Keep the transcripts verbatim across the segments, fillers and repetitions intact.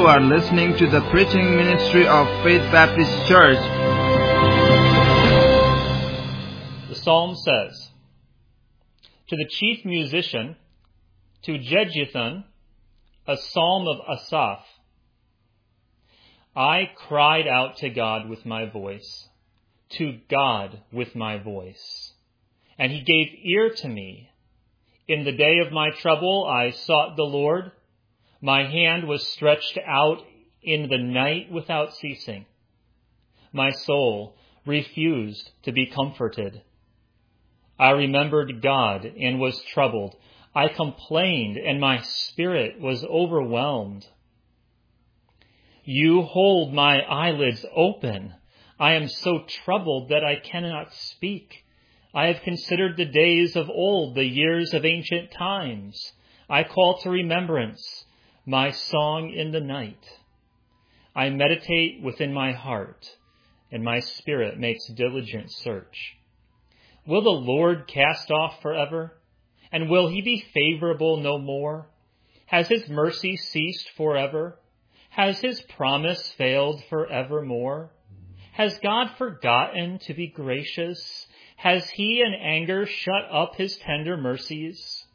are listening to the preaching ministry of Faith Baptist Church. The psalm says, to the chief musician, to Jeduthun, a psalm of Asaph, I cried out to God with my voice, to God with my voice, and he gave ear to me. In the day of my trouble I sought the Lord. My hand was stretched out in the night without ceasing. My soul refused to be comforted. I remembered God and was troubled. I complained and my spirit was overwhelmed. You hold my eyelids open. I am so troubled that I cannot speak. I have considered the days of old, the years of ancient times. I call to remembrance my song in the night. I meditate within my heart, and my spirit makes diligent search. Will the Lord cast off forever? And will he be favorable no more? Has his mercy ceased forever? Has his promise failed forevermore? Has God forgotten to be gracious? Has he in anger shut up his tender mercies?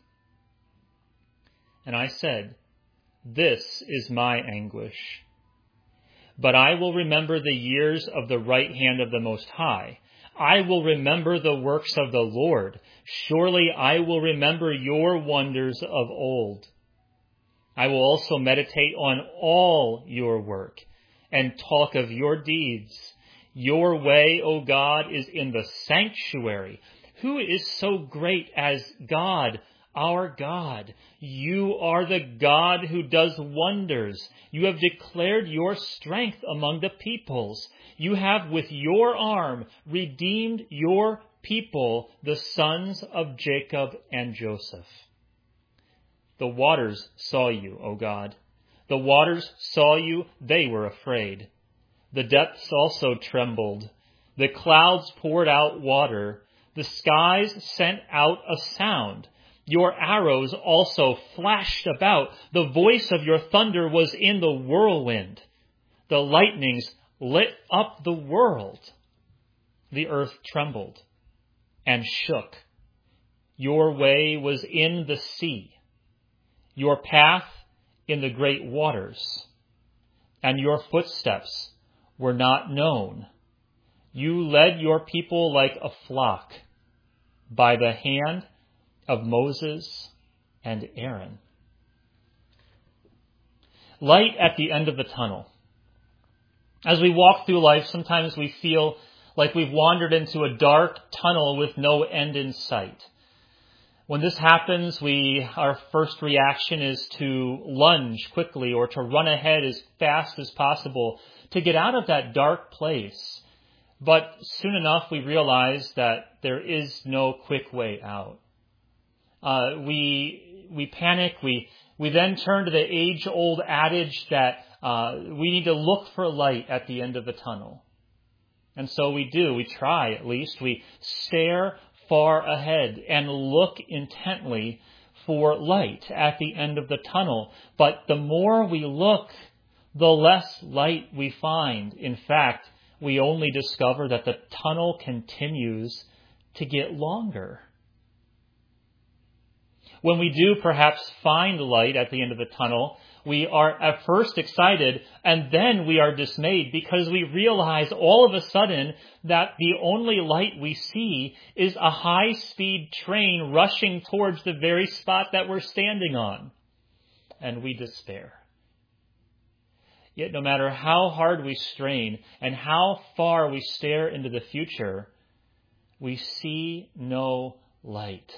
And I said, this is my anguish. But I will remember the years of the right hand of the Most High. I will remember the works of the Lord. Surely I will remember your wonders of old. I will also meditate on all your work and talk of your deeds. Your way, O God, is in the sanctuary. Who is so great as God, our God? You are the God who does wonders. You have declared your strength among the peoples. You have with your arm redeemed your people, the sons of Jacob and Joseph. The waters saw you, O God. The waters saw you, they were afraid. The depths also trembled. The clouds poured out water. The skies sent out a sound. Your arrows also flashed about. The voice of your thunder was in the whirlwind. The lightnings lit up the world. The earth trembled and shook. Your way was in the sea, your path in the great waters, and your footsteps were not known. You led your people like a flock by the hand of Moses and Aaron. Light at the end of the tunnel. As we walk through life, sometimes we feel like we've wandered into a dark tunnel with no end in sight. When this happens, we, our first reaction is to lunge quickly or to run ahead as fast as possible to get out of that dark place. But soon enough, we realize that there is no quick way out. Uh, we we panic. We we then turn to the age-old adage that uh, we need to look for light at the end of the tunnel. And so we do. We try, at least. We stare far ahead and look intently for light at the end of the tunnel. But the more we look, the less light we find. In fact, we only discover that the tunnel continues to get longer. When we do perhaps find light at the end of the tunnel, we are at first excited and then we are dismayed because we realize all of a sudden that the only light we see is a high-speed train rushing towards the very spot that we're standing on. And we despair. Yet no matter how hard we strain and how far we stare into the future, we see no light.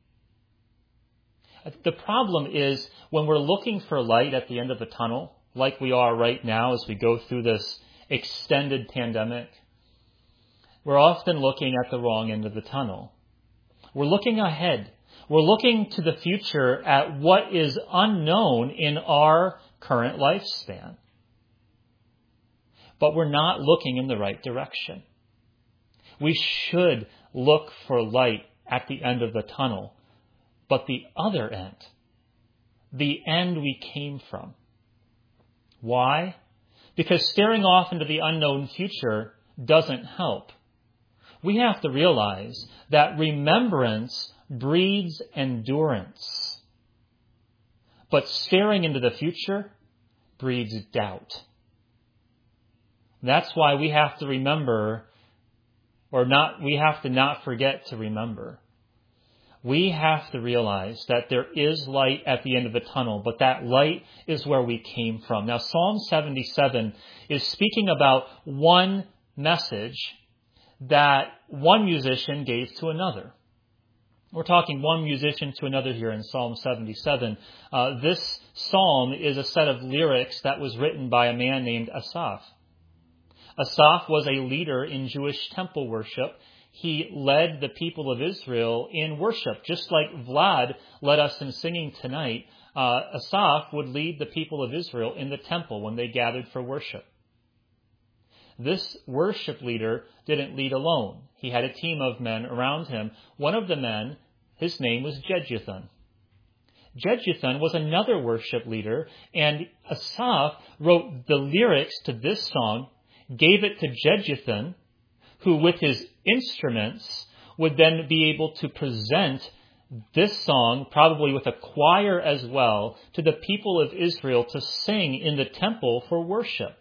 The problem is when we're looking for light at the end of the tunnel, like we are right now as we go through this extended pandemic, we're often looking at the wrong end of the tunnel. We're looking ahead. We're looking to the future at what is unknown in our current lifespan. But we're not looking in the right direction. We should look for light at the end of the tunnel. But the other end, the end we came from, Why? Because staring off into the unknown future doesn't help. We have to realize that remembrance breeds endurance. But staring into the future breeds doubt. That's why we have to remember, or not, we have to not forget to remember. We have to realize that there is light at the end of the tunnel, but that light is where we came from. Now, Psalm seventy-seven is speaking about one message that one musician gave to another. We're talking one musician to another here in Psalm seventy-seven. Uh, this psalm is a set of lyrics that was written by a man named Asaph. Asaph was a leader in Jewish temple worship. He led the people of Israel in worship, just like Vlad led us in singing tonight. Uh, Asaph would lead the people of Israel in the temple when they gathered for worship. This worship leader didn't lead alone. He had a team of men around him. One of the men, his name was Jeduthun. Jeduthun was another worship leader, and Asaph wrote the lyrics to this song, gave it to Jeduthun, who with his instruments would then be able to present this song, probably with a choir as well, to the people of Israel to sing in the temple for worship.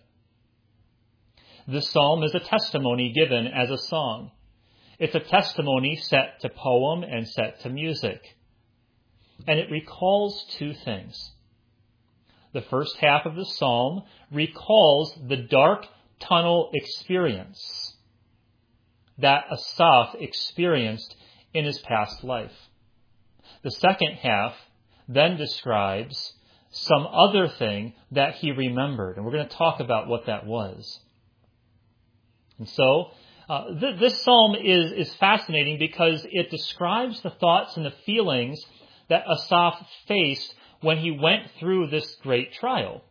This psalm is a testimony given as a song. It's a testimony set to poem and set to music. And it recalls two things. The first half of the psalm recalls the dark tunnel experience that Asaph experienced in his past life. The second half then describes some other thing that he remembered, and we're going to talk about what that was. And so, uh, th- this psalm is, is fascinating because it describes the thoughts and the feelings that Asaph faced when he went through this great trial.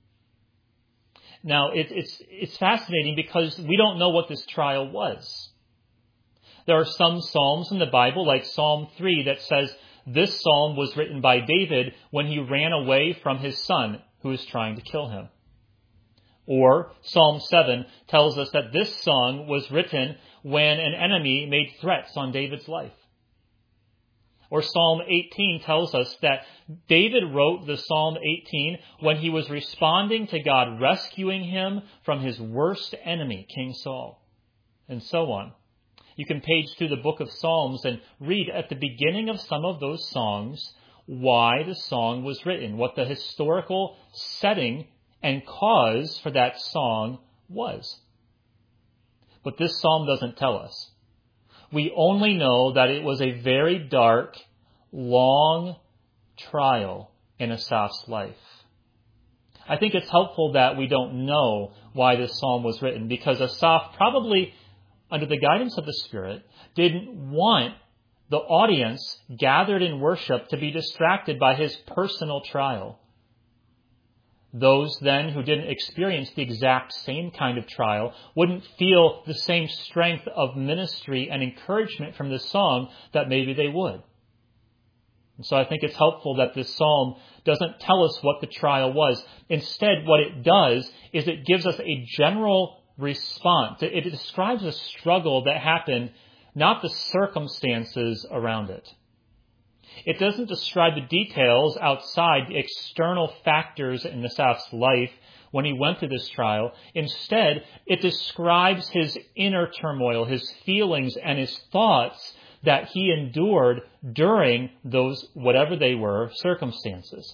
Now, it, it's, it's fascinating because we don't know what this trial was. There are some psalms in the Bible, like Psalm three, that says this psalm was written by David when he ran away from his son who was trying to kill him. Or Psalm seven tells us that this song was written when an enemy made threats on David's life. Or Psalm eighteen tells us that David wrote the Psalm eighteen when he was responding to God rescuing him from his worst enemy, King Saul, and so on. You can page through the book of Psalms and read at the beginning of some of those songs why the song was written, what the historical setting and cause for that song was. But this psalm doesn't tell us. We only know that it was a very dark, long trial in Asaph's life. I think it's helpful that we don't know why this psalm was written, because Asaph probably, under the guidance of the Spirit, didn't want the audience gathered in worship to be distracted by his personal trial. Those then who didn't experience the exact same kind of trial wouldn't feel the same strength of ministry and encouragement from this song that maybe they would. And so I think it's helpful that this psalm doesn't tell us what the trial was. Instead, what it does is it gives us a general response. It describes a struggle that happened, not the circumstances around it. It doesn't describe the details outside the external factors in Asaph's life when he went through this trial. Instead, it describes his inner turmoil, his feelings and his thoughts that he endured during those, whatever they were, circumstances.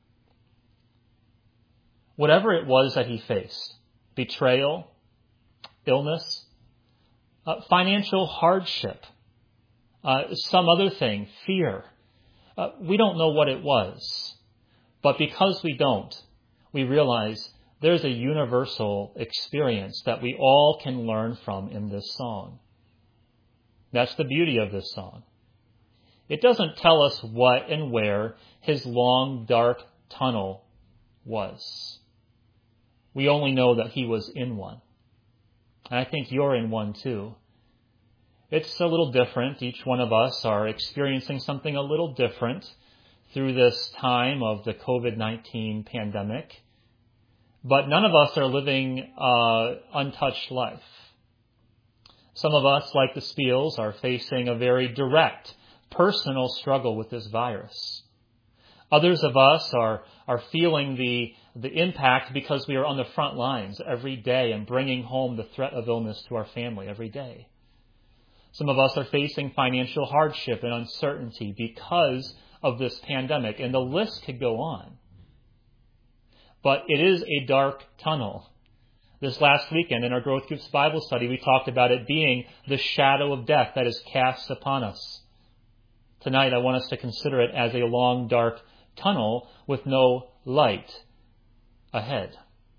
Whatever it was that he faced, betrayal, illness, uh, financial hardship, uh, some other thing, fear. Uh, we don't know what it was. But because we don't, we realize there's a universal experience that we all can learn from in this song. That's the beauty of this song. It doesn't tell us what and where his long, dark tunnel was. We only know that he was in one. And I think you're in one too. It's a little different. Each one of us are experiencing something a little different through this time of the covid nineteen pandemic. But none of us are living uh, untouched life. Some of us, like the Spiels, are facing a very direct, personal struggle with this virus. Others of us are, are feeling the, the impact because we are on the front lines every day and bringing home the threat of illness to our family every day. Some of us are facing financial hardship and uncertainty because of this pandemic, and the list could go on. But it is a dark tunnel. This last weekend in our Growth Group's Bible study, we talked about it being the shadow of death that is cast upon us. Tonight, I want us to consider it as a long, dark tunnel with no light ahead.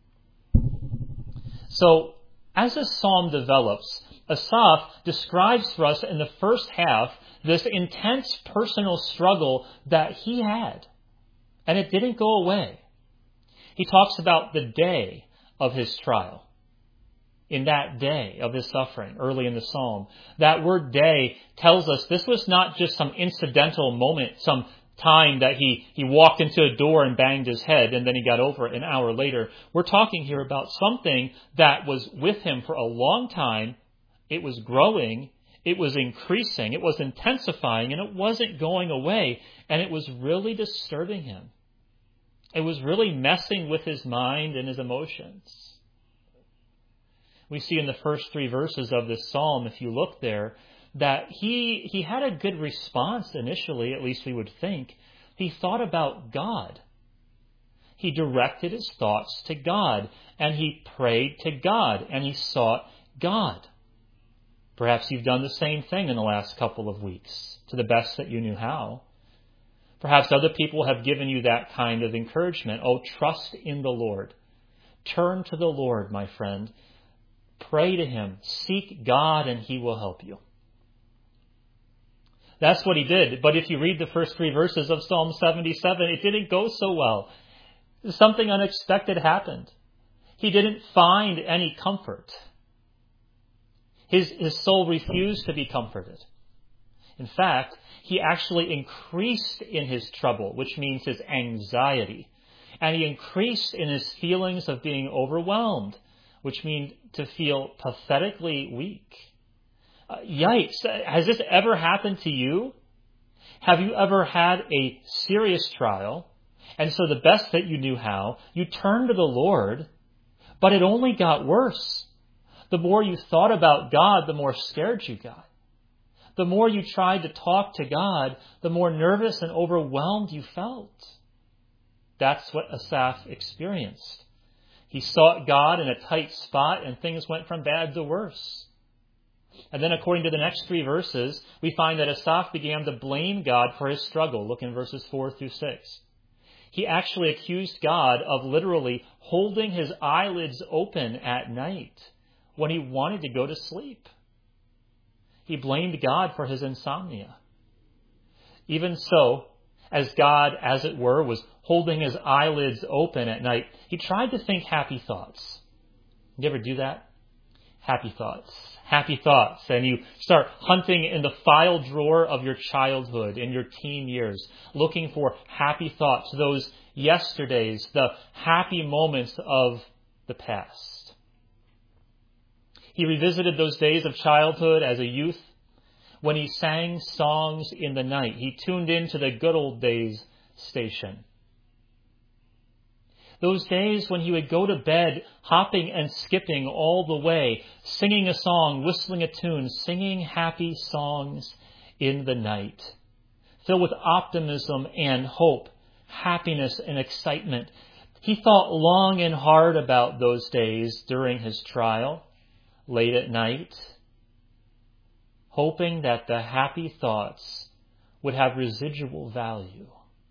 So, as this psalm develops, Asaph describes for us in the first half this intense personal struggle that he had. And it didn't go away. He talks about the day of his trial. In that day of his suffering, early in the psalm. That word day tells us this was not just some incidental moment, some time that he, he walked into a door and banged his head and then he got over it an hour later. We're talking here about something that was with him for a long time. It was growing, it was increasing, it was intensifying, and it wasn't going away. And it was really disturbing him. It was really messing with his mind and his emotions. We see in the first three verses of this psalm, if you look there, that he he had a good response initially, at least we would think. He thought about God. He directed his thoughts to God, and he prayed to God, and he sought God. Perhaps you've done the same thing in the last couple of weeks, to the best that you knew how. Perhaps other people have given you that kind of encouragement. Oh, trust in the Lord. Turn to the Lord, my friend. Pray to Him. Seek God and He will help you. That's what he did. But if you read the first three verses of Psalm seventy-seven, it didn't go so well. Something unexpected happened. He didn't find any comfort. His, his soul refused to be comforted. In fact, he actually increased in his trouble, which means his anxiety. And he increased in his feelings of being overwhelmed, which means to feel pathetically weak. Uh, yikes. Has this ever happened to you? Have you ever had a serious trial? And so the best that you knew how, you turned to the Lord, but it only got worse. The more you thought about God, the more scared you got. The more you tried to talk to God, the more nervous and overwhelmed you felt. That's what Asaph experienced. He sought God in a tight spot, and things went from bad to worse. And then according to the next three verses, we find that Asaph began to blame God for his struggle. Look in verses four through six. He actually accused God of literally holding his eyelids open at night when he wanted to go to sleep. He blamed God for his insomnia. Even so, as God, as it were, was holding his eyelids open at night, he tried to think happy thoughts. You ever do that? Happy thoughts. Happy thoughts. And you start hunting in the file drawer of your childhood, in your teen years, looking for happy thoughts, those yesterdays, the happy moments of the past. He revisited those days of childhood as a youth when he sang songs in the night. He tuned into the good old days station. Those days when he would go to bed hopping and skipping all the way, singing a song, whistling a tune, singing happy songs in the night, filled with optimism and hope, happiness and excitement. He thought long and hard about those days during his trial, late at night, hoping that the happy thoughts would have residual value.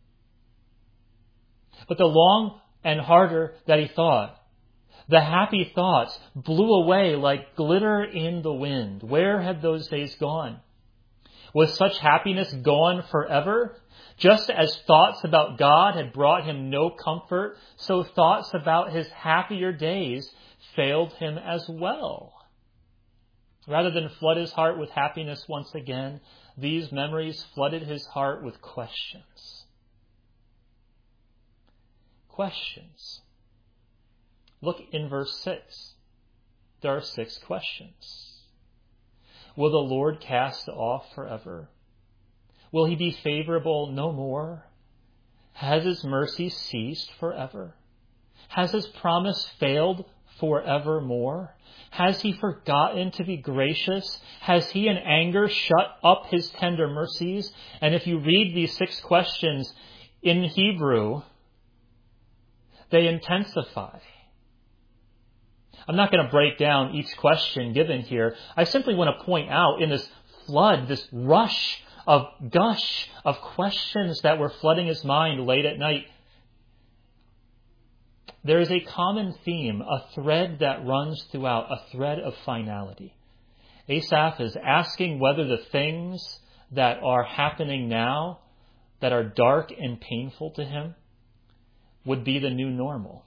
But the long and harder that he thought, the happy thoughts blew away like glitter in the wind. Where had those days gone? Was such happiness gone forever? Just as thoughts about God had brought him no comfort, so thoughts about his happier days failed him as well. Rather than flood his heart with happiness once again, these memories flooded his heart with questions. Questions. Look in verse six. There are six questions. Will the Lord cast off forever? Will he be favorable no more? Has his mercy ceased forever? Has his promise failed forevermore? Has he forgotten to be gracious? Has he in anger shut up his tender mercies? And if you read these six questions in Hebrew, they intensify. I'm not going to break down each question given here. I simply want to point out in this flood, this rush of gush of questions that were flooding his mind late at night, there is a common theme, a thread that runs throughout, a thread of finality. Asaph is asking whether the things that are happening now, that are dark and painful to him, would be the new normal.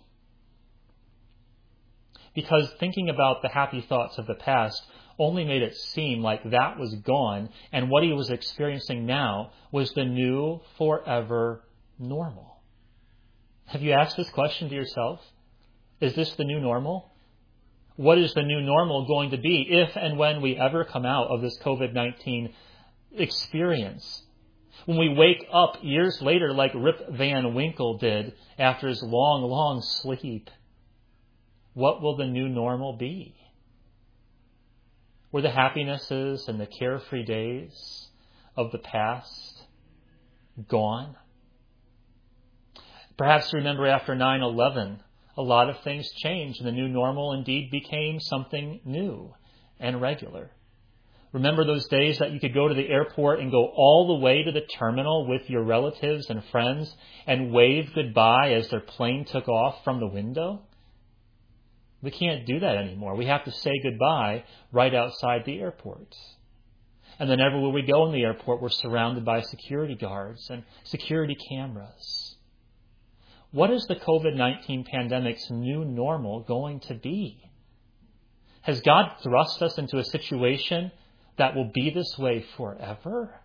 Because thinking about the happy thoughts of the past only made it seem like that was gone, and what he was experiencing now was the new, forever normal. Have you asked this question to yourself? Is this the new normal? What is the new normal going to be if and when we ever come out of this covid nineteen experience? When we wake up years later like Rip Van Winkle did after his long, long sleep, what will the new normal be? Were the happinesses and the carefree days of the past gone? Perhaps remember after nine eleven, a lot of things changed and the new normal indeed became something new and regular. Remember those days that you could go to the airport and go all the way to the terminal with your relatives and friends and wave goodbye as their plane took off from the window? We can't do that anymore. We have to say goodbye right outside the airport. And then everywhere we go in the airport, we're surrounded by security guards and security cameras. What is the covid nineteen pandemic's new normal going to be? Has God thrust us into a situation that will be this way forever?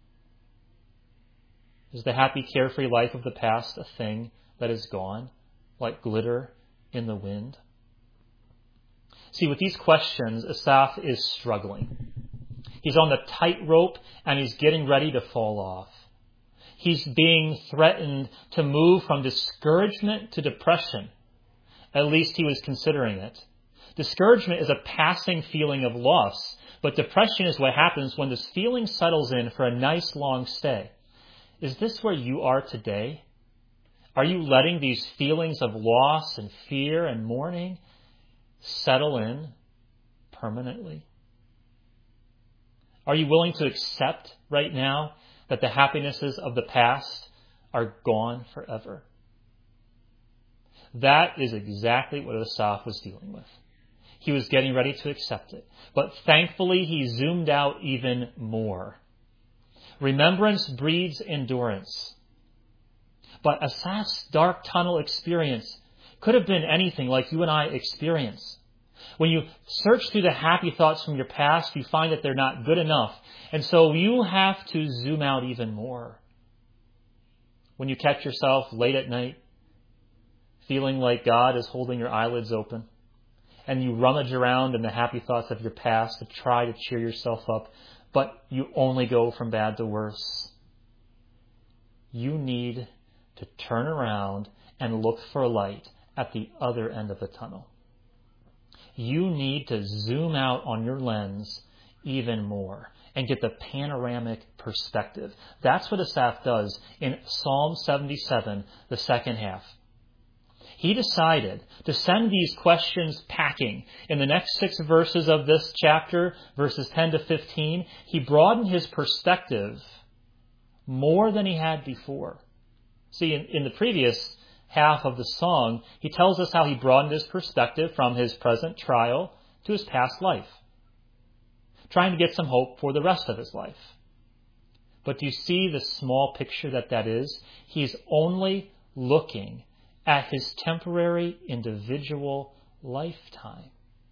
Is the happy, carefree life of the past a thing that is gone, like glitter in the wind? See, with these questions, Asaph is struggling. He's on the tightrope and he's getting ready to fall off. He's being threatened to move from discouragement to depression. At least he was considering it. Discouragement is a passing feeling of loss, but depression is what happens when this feeling settles in for a nice long stay. Is this where you are today? Are you letting these feelings of loss and fear and mourning settle in permanently? Are you willing to accept right now that the happinesses of the past are gone forever? That is exactly what Asaph was dealing with. He was getting ready to accept it. But thankfully, he zoomed out even more. Remembrance breeds endurance. But Asaph's dark tunnel experience could have been anything like you and I experience. When you search through the happy thoughts from your past, you find that they're not good enough. And so you have to zoom out even more. When you catch yourself late at night, feeling like God is holding your eyelids open, and you rummage around in the happy thoughts of your past to try to cheer yourself up, but you only go from bad to worse, you need to turn around and look for light at the other end of the tunnel. You need to zoom out on your lens even more and get the panoramic perspective. That's what Asaph does in Psalm seventy-seven, the second half. He decided to send these questions packing. In the next six verses of this chapter, verses ten to fifteen, he broadened his perspective more than he had before. See, in, in the previous half of the song, he tells us how he broadened his perspective from his present trial to his past life, trying to get some hope for the rest of his life. But do you see the small picture that that is? He's only looking at his temporary individual lifetime.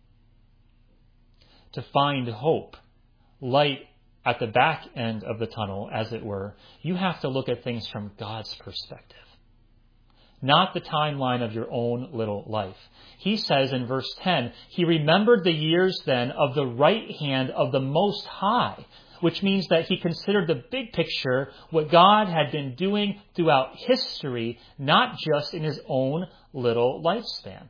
To find hope, light at the back end of the tunnel, as it were, you have to look at things from God's perspective. not the timeline of your own little life. He says in verse ten, he remembered the years then of the right hand of the Most High, which means that he considered the big picture, what God had been doing throughout history, not just in his own little lifespan.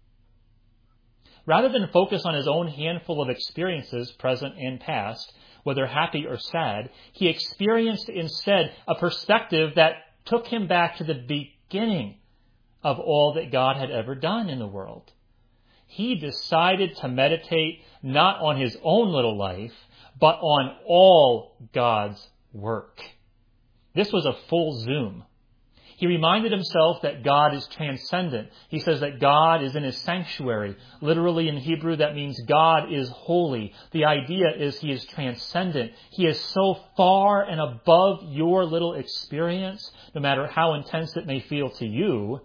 Rather than focus on his own handful of experiences, present and past, whether happy or sad, he experienced instead a perspective that took him back to the beginning of all that God had ever done in the world. He decided to meditate not on his own little life, but on all God's work. This was a full zoom. He reminded himself that God is transcendent. He says that God is in his sanctuary. Literally in Hebrew, that means God is holy. The idea is he is transcendent. He is so far and above your little experience, no matter how intense it may feel to you.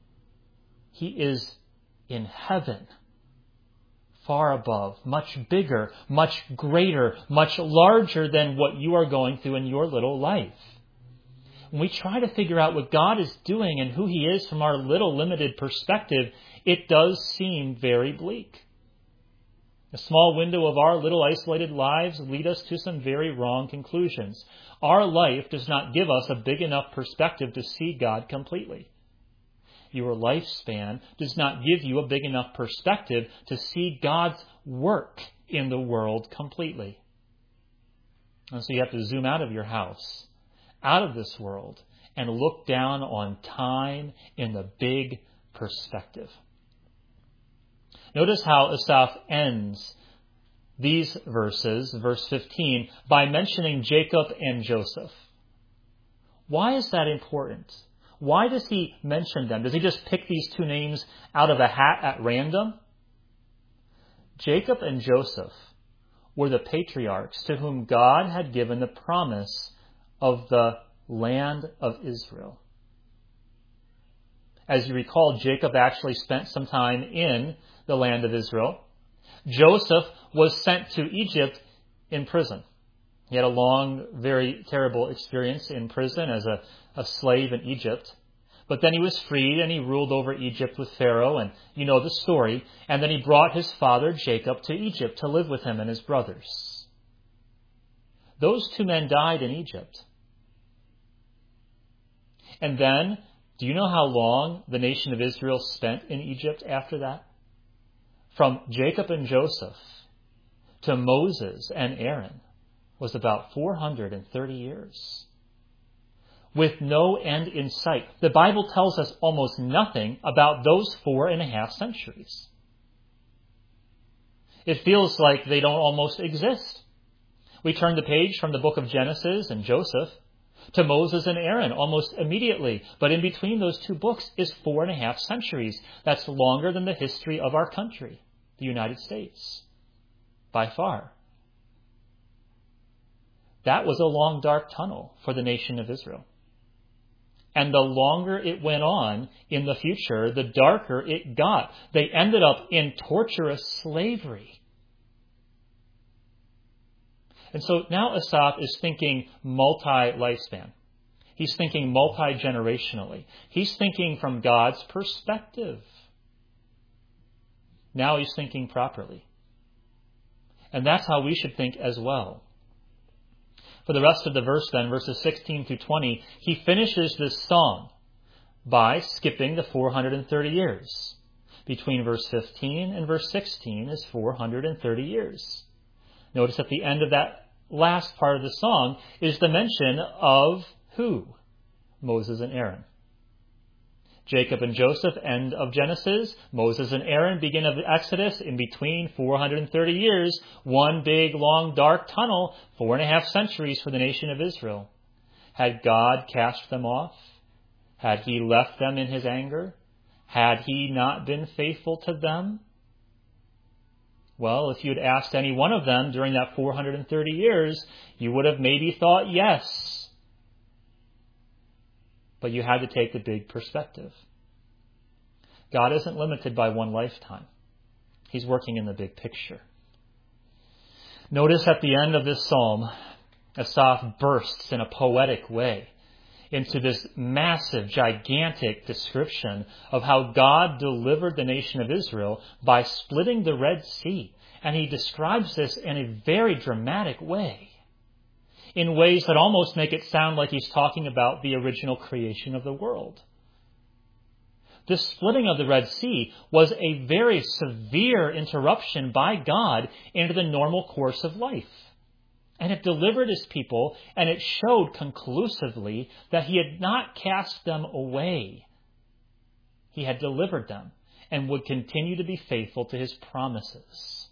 He is in heaven, far above, much bigger, much greater, much larger than what you are going through in your little life. When we try to figure out what God is doing and who he is from our little limited perspective, it does seem very bleak. A small window of our little isolated lives lead us to some very wrong conclusions. Our life does not give us a big enough perspective to see God completely. Your lifespan does not give you a big enough perspective to see God's work in the world completely. And so you have to zoom out of your house, out of this world, and look down on time in the big perspective. Notice how Asaph ends these verses, verse fifteen, by mentioning Jacob and Joseph. Why is that important? Why does he mention them? Does he just pick these two names out of a hat at random? Jacob and Joseph were the patriarchs to whom God had given the promise of the land of Israel. As you recall, Jacob actually spent some time in the land of Israel. Joseph was sent to Egypt in prison. He had a long, very terrible experience in prison as a, a slave in Egypt. But then he was freed and he ruled over Egypt with Pharaoh, and you know the story. And then he brought his father Jacob to Egypt to live with him and his brothers. Those two men died in Egypt. And then, do you know how long the nation of Israel spent in Egypt after that? From Jacob and Joseph to Moses and Aaron was about four hundred thirty years. With no end in sight. The Bible tells us almost nothing about those four and a half centuries. It feels like they don't almost exist. We turn the page from the book of Genesis and Joseph to Moses and Aaron almost immediately. But in between those two books is four and a half centuries. That's longer than the history of our country, the United States, by far. That was a long, dark tunnel for the nation of Israel. And the longer it went on in the future, the darker it got. They ended up in torturous slavery. And so now Asaph is thinking multi-lifespan. He's thinking multi-generationally. He's thinking from God's perspective. Now he's thinking properly. And that's how we should think as well. For the rest of the verse then, verses sixteen through twenty, he finishes this song by skipping the four hundred thirty years. Between verse fifteen and verse sixteen is four hundred thirty years. Notice at the end of that last part of the song is the mention of who? Moses and Aaron. Jacob and Joseph, end of Genesis. Moses and Aaron, begin of Exodus. In between, four hundred thirty years, one big, long, dark tunnel, four and a half centuries for the nation of Israel. Had God cast them off? Had he left them in his anger? Had he not been faithful to them? Well, if you'd asked any one of them during that four hundred thirty years, you would have maybe thought yes. But you had to take the big perspective. God isn't limited by one lifetime. He's working in the big picture. Notice at the end of this psalm, Asaph bursts in a poetic way into this massive, gigantic description of how God delivered the nation of Israel by splitting the Red Sea. And he describes this in a very dramatic way, in ways that almost make it sound like he's talking about the original creation of the world. This splitting of the Red Sea was a very severe interruption by God into the normal course of life. And it delivered his people, and it showed conclusively that he had not cast them away. He had delivered them and would continue to be faithful to his promises.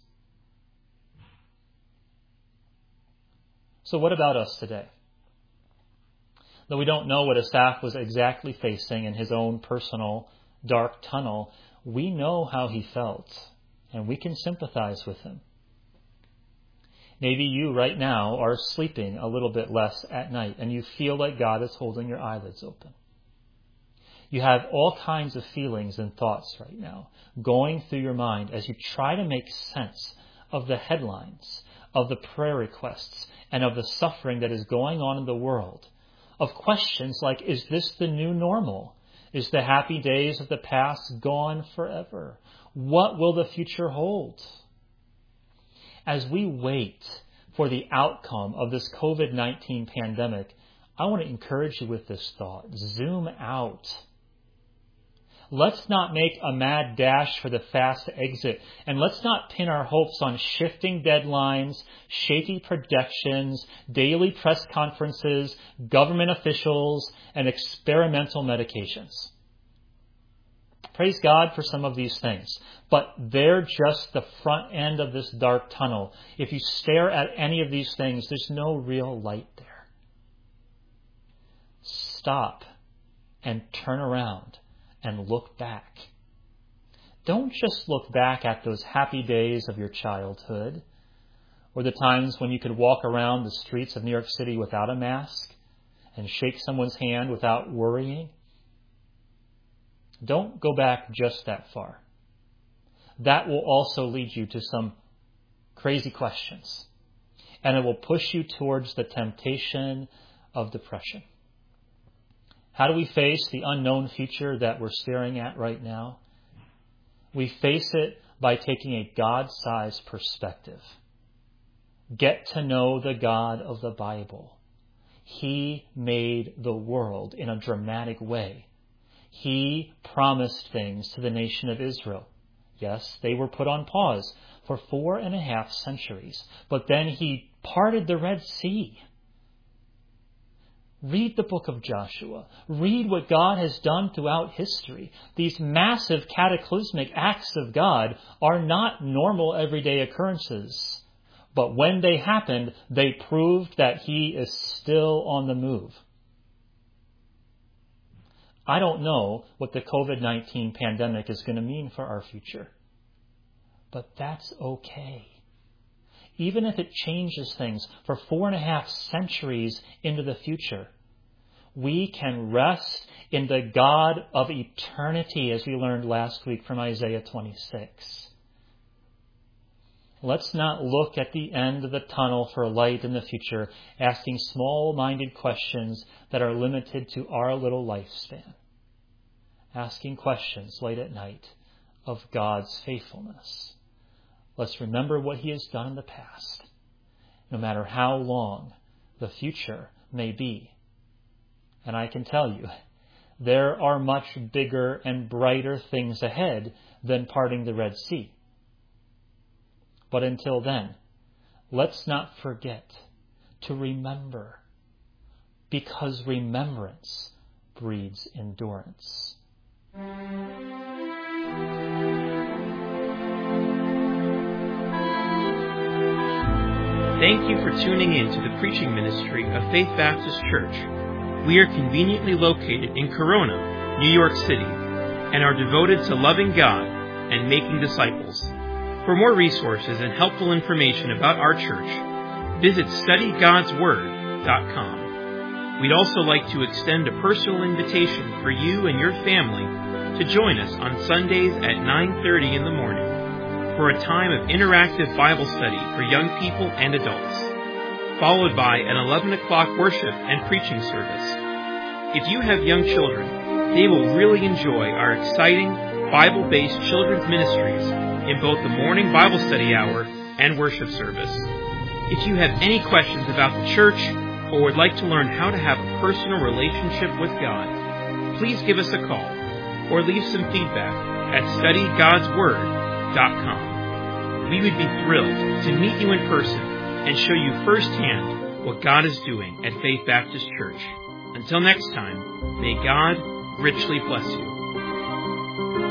So what about us today? Though we don't know what Asaph was exactly facing in his own personal dark tunnel, we know how he felt, and we can sympathize with him. Maybe you right now are sleeping a little bit less at night, and you feel like God is holding your eyelids open. You have all kinds of feelings and thoughts right now going through your mind as you try to make sense of the headlines, of the prayer requests, and of the suffering that is going on in the world, of questions like, is this the new normal? Is the happy days of the past gone forever? What will the future hold? As we wait for the outcome of this covid nineteen pandemic, I want to encourage you with this thought. Zoom out. Let's not make a mad dash for the fast exit, and let's not pin our hopes on shifting deadlines, shaky projections, daily press conferences, government officials, and experimental medications. Praise God for some of these things, but they're just the front end of this dark tunnel. If you stare at any of these things, there's no real light there. Stop and turn around and look back. Don't just look back at those happy days of your childhood, or the times when you could walk around the streets of New York City without a mask and shake someone's hand without worrying. Don't go back just that far. That will also lead you to some crazy questions, and it will push you towards the temptation of depression. How do we face the unknown future that we're staring at right now? We face it by taking a God-sized perspective. Get to know the God of the Bible. He made the world in a dramatic way. He promised things to the nation of Israel. Yes, they were put on pause for four and a half centuries, but then he parted the Red Sea. Read the book of Joshua. Read what God has done throughout history. These massive cataclysmic acts of God are not normal everyday occurrences. But when they happened, they proved that He is still on the move. I don't know what the covid nineteen pandemic is going to mean for our future. But that's okay. Even if it changes things for four and a half centuries into the future, we can rest in the God of eternity, as we learned last week from Isaiah twenty-six. Let's not look at the end of the tunnel for light in the future, asking small-minded questions that are limited to our little lifespan. Asking questions late at night of God's faithfulness. Let's remember what He has done in the past, no matter how long the future may be. And I can tell you, there are much bigger and brighter things ahead than parting the Red Sea. But until then, let's not forget to remember, because remembrance breeds endurance. Thank you for tuning in to the preaching ministry of Faith Baptist Church. We are conveniently located in Corona, New York City, and are devoted to loving God and making disciples. For more resources and helpful information about our church, visit study gods word dot com. We'd also like to extend a personal invitation for you and your family to join us on Sundays at nine thirty in the morning for a time of interactive Bible study for young people and adults, followed by an eleven o'clock worship and preaching service. If you have young children, they will really enjoy our exciting Bible-based children's ministries in both the morning Bible study hour and worship service. If you have any questions about the church or would like to learn how to have a personal relationship with God, please give us a call or leave some feedback at study gods word dot com. We would be thrilled to meet you in person and show you firsthand what God is doing at Faith Baptist Church. Until next time, may God richly bless you.